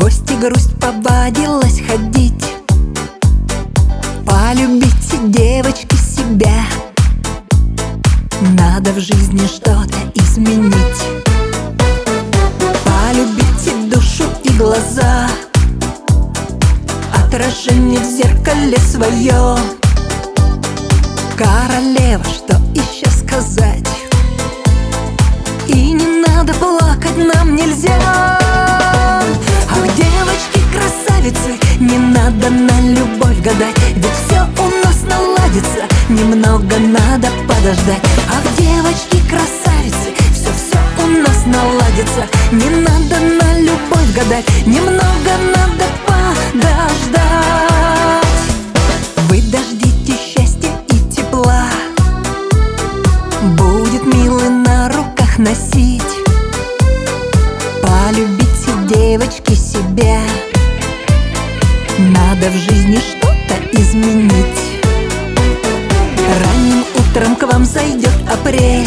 гости грусть повадилась ходить. Полюбите, девочки, себя. Надо в жизни что-то изменить. Полюбите душу и глаза, отражение в зеркале свое. Королева, что еще сказать? И не надо плакать, нам нельзя. Ах, девочки, красавицы, не надо на любовь гадать, ведь все у нас наладится, немного надо подождать. Ах, девочки, красавицы, все у нас наладится, не надо на любовь гадать, немного надо подождать. Вы дождитесь счастья и тепла, будет милый на руках носить. Полюбите, девочки, себя. Надо в жизни что-то изменить. Ранним утром к вам зайдет апрель,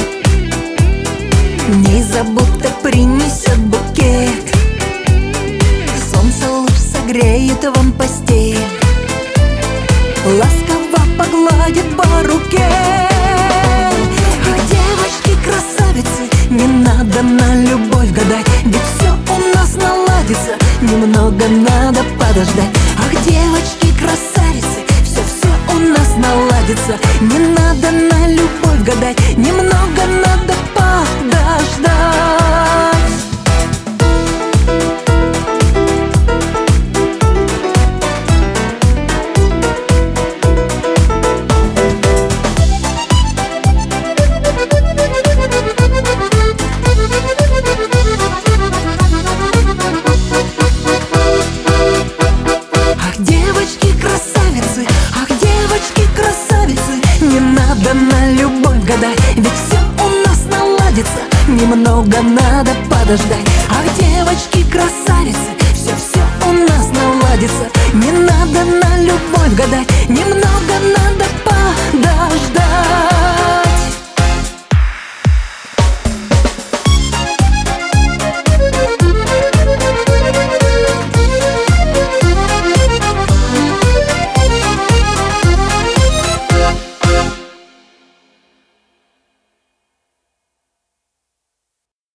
незабудто принесет букет. Солнце луч согреет вам постель, ласково погладит по руке. Ах, девочки, красавицы, не надо на любовь гадать, ведь все у нас наладится, немного надо подождать. Ах, девочки, красавицы, все у нас наладится, не надо на любовь гадать, немного надо подождать. На любовь гадать, ведь все у нас наладится, немного надо подождать. Ах, девочки, красавицы, все у нас наладится, не надо на любовь гадать, немного надо подождать.